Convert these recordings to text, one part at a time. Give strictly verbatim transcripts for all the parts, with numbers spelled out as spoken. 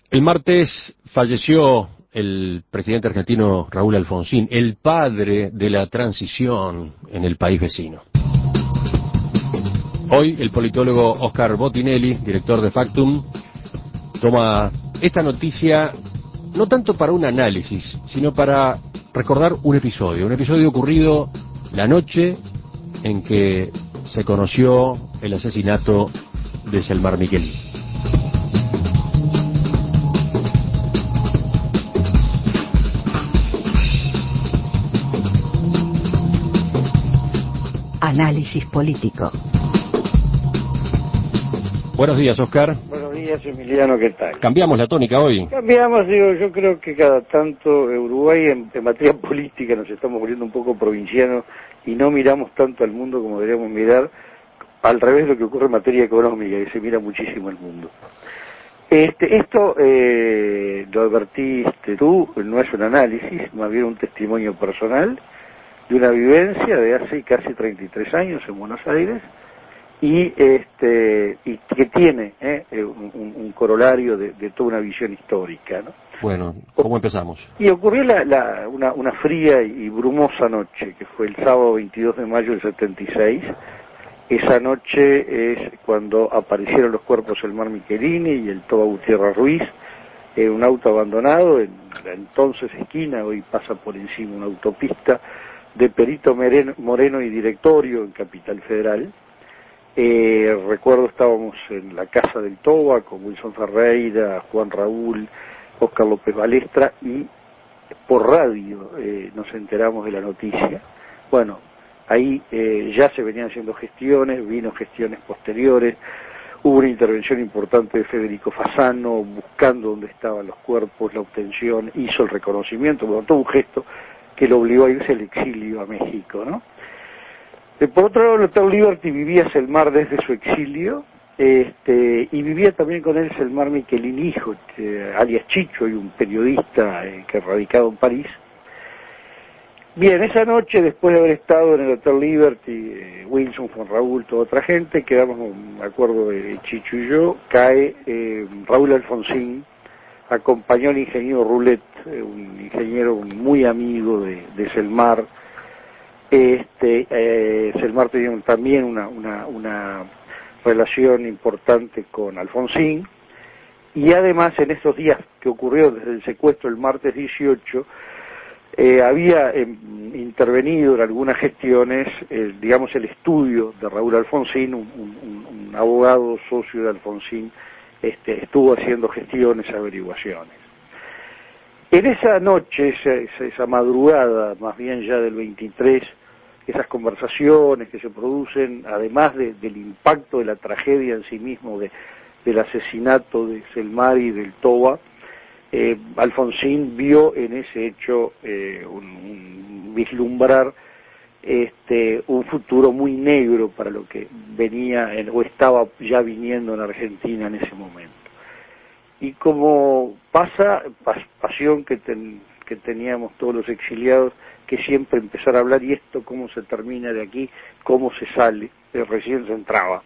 El martes falleció el presidente argentino Raúl Alfonsín, el padre de la transición en el país vecino. Hoy el politólogo Oscar Botinelli, director de Factum, toma esta noticia no tanto para un análisis, sino para recordar un episodio, un episodio ocurrido la noche en que se conoció el asesinato de Selmar Michelini. Análisis político. Buenos días, Oscar. Buenos días, Emiliano, ¿qué tal? Cambiamos la tónica hoy. Cambiamos, digo, yo creo que cada tanto Uruguay en, en materia política nos estamos volviendo un poco provincianos y no miramos tanto al mundo como deberíamos mirar, al revés de lo que ocurre en materia económica, que se mira muchísimo el mundo. Este, esto, eh, lo advertiste tú, no es un análisis, más bien un testimonio personal de una vivencia de hace casi treinta y tres años en Buenos Aires, y este y que tiene eh, un, un corolario de, de toda una visión histórica, ¿no? Bueno, ¿cómo empezamos? Y ocurrió la, la, una, una fría y brumosa noche, que fue el sábado veintidós de mayo del setenta y seis. Esa noche es cuando aparecieron los cuerpos del Selmar Michelini y el Toba Gutiérrez Ruiz en un auto abandonado en la entonces esquina, hoy pasa por encima una autopista, de Perito Moreno y Directorio en Capital Federal. Eh, recuerdo estábamos en la casa del Toba con Wilson Ferreira, Juan Raúl, Óscar López Balestra, y por radio eh, nos enteramos de la noticia. Bueno, ahí eh, ya se venían haciendo gestiones, vino gestiones posteriores, hubo una intervención importante de Federico Fasano buscando dónde estaban los cuerpos, la obtención, hizo el reconocimiento, bueno, todo un gesto que lo obligó a irse al exilio a México, ¿no? Eh, por otro lado, el doctor Liberty vivía Selmar desde su exilio, este, y vivía también con él Selmar Michelini, hijo, eh, alias Chicho, y un periodista eh, que radicado en París. Bien, esa noche, después de haber estado en el Hotel Liberty, eh, Wilson, Juan Raúl, toda otra gente, quedamos, me acuerdo de Chicho y yo, cae eh, Raúl Alfonsín, acompañó al ingeniero Roulet, eh, un ingeniero muy amigo de, de Selmar. Este, eh, Selmar tenía también una, una, una relación importante con Alfonsín, y además en estos días que ocurrió desde el secuestro el martes dieciocho, eh, había eh, intervenido en algunas gestiones, eh, digamos, el estudio de Raúl Alfonsín, un, un, un abogado socio de Alfonsín, este, estuvo haciendo gestiones, averiguaciones. En esa noche, esa, esa madrugada, más bien ya del veintitrés, esas conversaciones que se producen, además de, del impacto de la tragedia en sí mismo, de, del asesinato de Selmar y del Toba, eh, Alfonsín vio en ese hecho eh, un, un vislumbrar este, un futuro muy negro para lo que venía en, o estaba ya viniendo en Argentina en ese momento. Y como pasa, pas, pasión que, ten, que teníamos todos los exiliados, que siempre empezar a hablar, y esto cómo se termina de aquí, cómo se sale, eh, recién se entraba.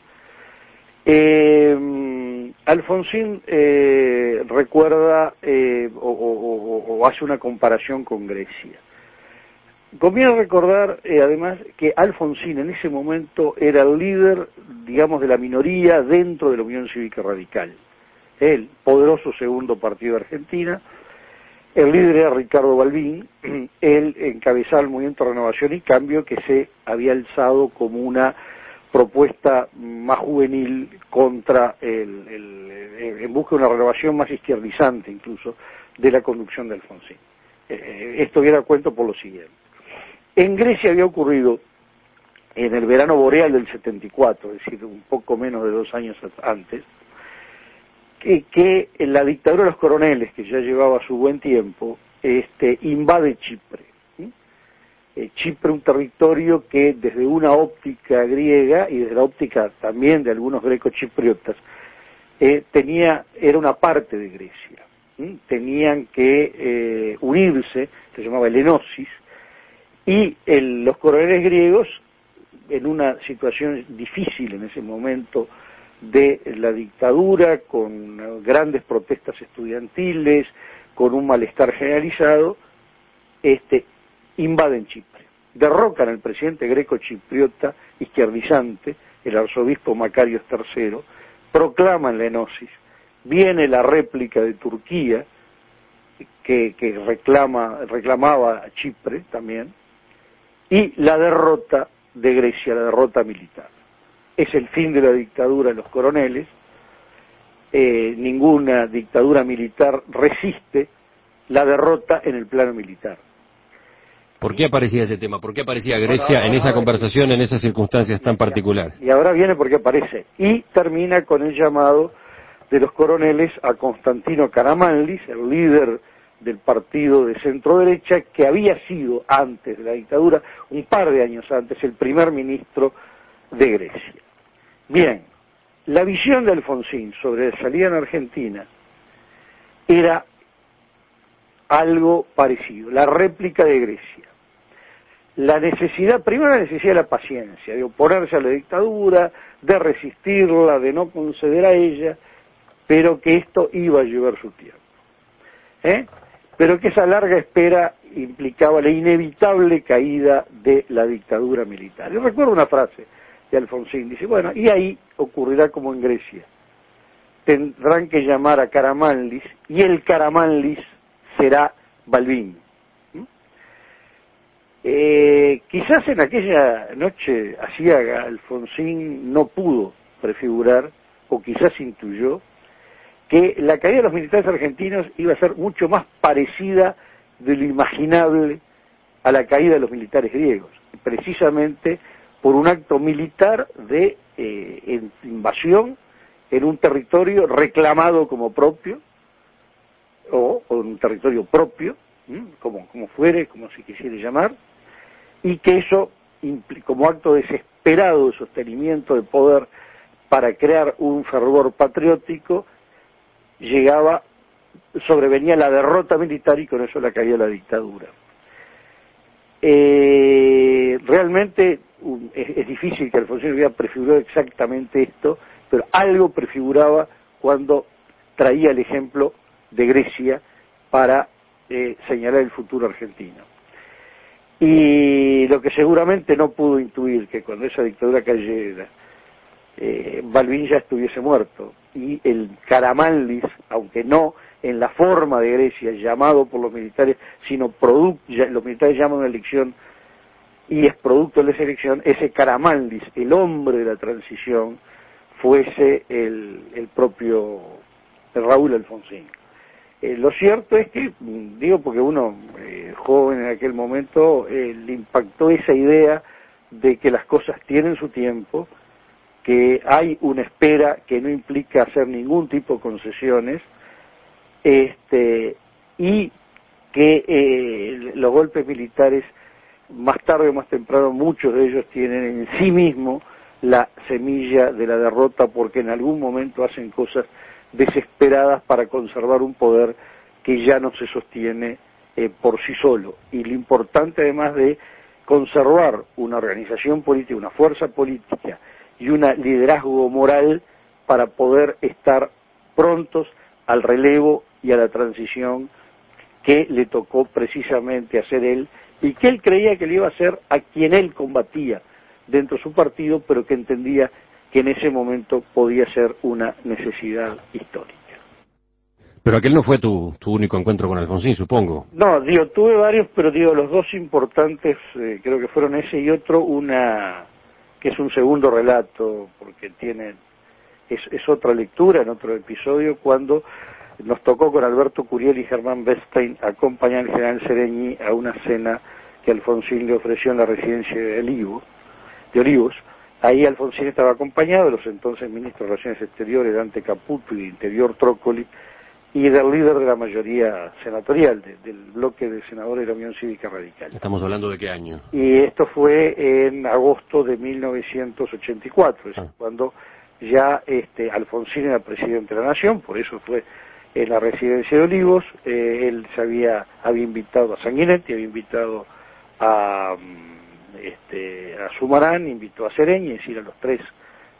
Eh, Alfonsín eh, recuerda eh, o, o, o hace una comparación con Grecia. Conviene recordar, eh, además, que Alfonsín en ese momento era el líder, digamos, de la minoría dentro de la Unión Cívica Radical. El poderoso segundo partido de Argentina. El líder era Ricardo Balbín, él encabezaba el movimiento Renovación y Cambio, que se había alzado como una propuesta más juvenil contra el, el, en busca de una renovación más izquierdizante incluso de la conducción de Alfonsín. Eh, esto viene a cuento por lo siguiente. En Grecia había ocurrido en el verano boreal del setenta y cuatro, es decir, un poco menos de dos años antes, que, que la dictadura de los coroneles, que ya llevaba su buen tiempo, este, invade Chipre. ¿sí? Eh, Chipre, un territorio que desde una óptica griega y desde la óptica también de algunos greco-chipriotas, eh, tenía, era una parte de Grecia. ¿sí? Tenían que eh, unirse, se llamaba el Enosis, y el, los coroneles griegos, en una situación difícil en ese momento, de la dictadura, con grandes protestas estudiantiles, con un malestar generalizado, este, invaden Chipre. Derrocan al presidente greco-chipriota izquierdizante, el arzobispo Macarios tercero, proclaman la enosis, viene la réplica de Turquía, que, que reclama, reclamaba a Chipre también, y la derrota de Grecia, la derrota militar. Es el fin de la dictadura de los coroneles, eh, ninguna dictadura militar resiste la derrota en el plano militar. ¿Por qué aparecía ese tema? ¿Por qué aparecía Grecia en esa conversación, en esas circunstancias tan particulares? Y ahora viene porque aparece, y termina con el llamado de los coroneles a Constantino Karamanlis, el líder del partido de centro derecha, que había sido antes de la dictadura, un par de años antes, el primer ministro de Grecia. Bien, la visión de Alfonsín sobre la salida en Argentina era algo parecido, la réplica de Grecia. La necesidad, primero la necesidad de la paciencia, de oponerse a la dictadura, de resistirla, de no conceder a ella, pero que esto iba a llevar su tiempo. ¿Eh? Pero que esa larga espera implicaba la inevitable caída de la dictadura militar. Y recuerdo una frase de Alfonsín, dice, bueno, y ahí ocurrirá como en Grecia. Tendrán que llamar a Karamanlis, y el Karamanlis será Balbín. ¿Mm? Eh, quizás en aquella noche aciaga Alfonsín no pudo prefigurar, o quizás intuyó, que la caída de los militares argentinos iba a ser mucho más parecida de lo imaginable a la caída de los militares griegos, precisamente por un acto militar de eh, invasión en un territorio reclamado como propio, o, o un territorio propio, ¿m? como, como fuere, como se quisiera llamar, y que eso, como acto desesperado de sostenimiento de poder para crear un fervor patriótico, llegaba, sobrevenía la derrota militar y con eso la caída de la dictadura. Eh, realmente un, es, es difícil que Alfonsín hubiera prefigurado exactamente esto, pero algo prefiguraba cuando traía el ejemplo de Grecia para eh, señalar el futuro argentino. Y lo que seguramente no pudo intuir, que cuando esa dictadura cayera, eh, Balbín ya estuviese muerto, y el Karamanlis, aunque no en la forma de Grecia, llamado por los militares, sino producto, los militares llaman una elección y es producto de esa elección, ese Karamanlis, el hombre de la transición, fuese el, el propio Raúl Alfonsín. Eh, lo cierto es que, digo porque uno, eh, joven en aquel momento, eh, le impactó esa idea de que las cosas tienen su tiempo, que hay una espera que no implica hacer ningún tipo de concesiones, este, y que eh, los golpes militares, más tarde o más temprano, muchos de ellos tienen en sí mismo la semilla de la derrota, porque en algún momento hacen cosas desesperadas para conservar un poder que ya no se sostiene eh, por sí solo. Y lo importante, además de conservar una organización política, una fuerza política y un liderazgo moral para poder estar prontos al relevo y a la transición que le tocó precisamente hacer él, y que él creía que le iba a hacer a quien él combatía dentro de su partido, pero que entendía que en ese momento podía ser una necesidad histórica. Pero aquel no fue tu, tu único encuentro con Alfonsín, supongo. No, digo, tuve varios, pero digo, los dos importantes, eh, creo que fueron ese y otro, una que es un segundo relato, porque tiene, es, es otra lectura en otro episodio, cuando nos tocó con Alberto Curiel y Germán Bernstein acompañar al general Sereñi a una cena que Alfonsín le ofreció en la residencia de Olivos, de Olivos. Ahí Alfonsín estaba acompañado de los entonces ministros de Relaciones Exteriores, Dante Caputo, y de Interior, Trócoli, y del líder de la mayoría senatorial, de, del bloque de senadores de la Unión Cívica Radical. ¿Estamos hablando de qué año? Y esto fue en agosto de mil novecientos ochenta y cuatro, es ah. cuando ya este, Alfonsín era presidente de la Nación, por eso fue en la residencia de Olivos. Eh, él se había, había invitado a Sanguinetti, había invitado a, este, a Sumarán, invitó a Sereñi, es decir, a los tres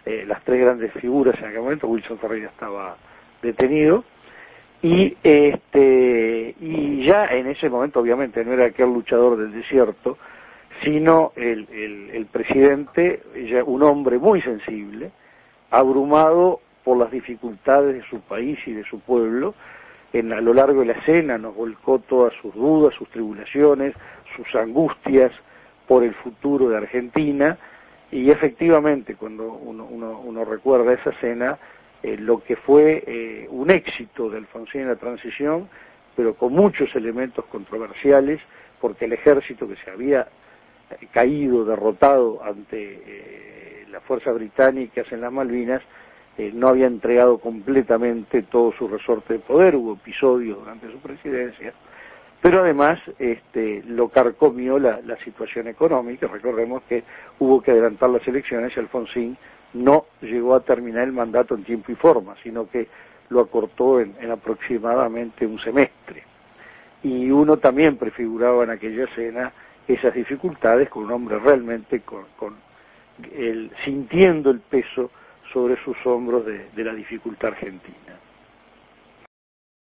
eh, las tres grandes figuras en aquel momento. Wilson Ferreira estaba detenido, y este y ya en ese momento obviamente no era aquel luchador del desierto, sino el, el, el presidente, ya un hombre muy sensible, abrumado por las dificultades de su país y de su pueblo. En, a lo largo de la escena nos volcó todas sus dudas, sus tribulaciones, sus angustias por el futuro de Argentina, y efectivamente cuando uno, uno, uno recuerda esa escena, eh, lo que fue eh, un éxito de Alfonsín en la transición, pero con muchos elementos controversiales, porque el ejército que se había eh, caído, derrotado ante eh, las fuerzas británicas en las Malvinas, Eh, no había entregado completamente todo su resorte de poder. Hubo episodios durante su presidencia, pero además este, lo carcomió la, la situación económica. Recordemos que hubo que adelantar las elecciones y Alfonsín no llegó a terminar el mandato en tiempo y forma, sino que lo acortó en, en aproximadamente un semestre. Y uno también prefiguraba en aquella escena esas dificultades con un hombre realmente con, con el, sintiendo el peso sobre sus hombros de, de la dificultad argentina.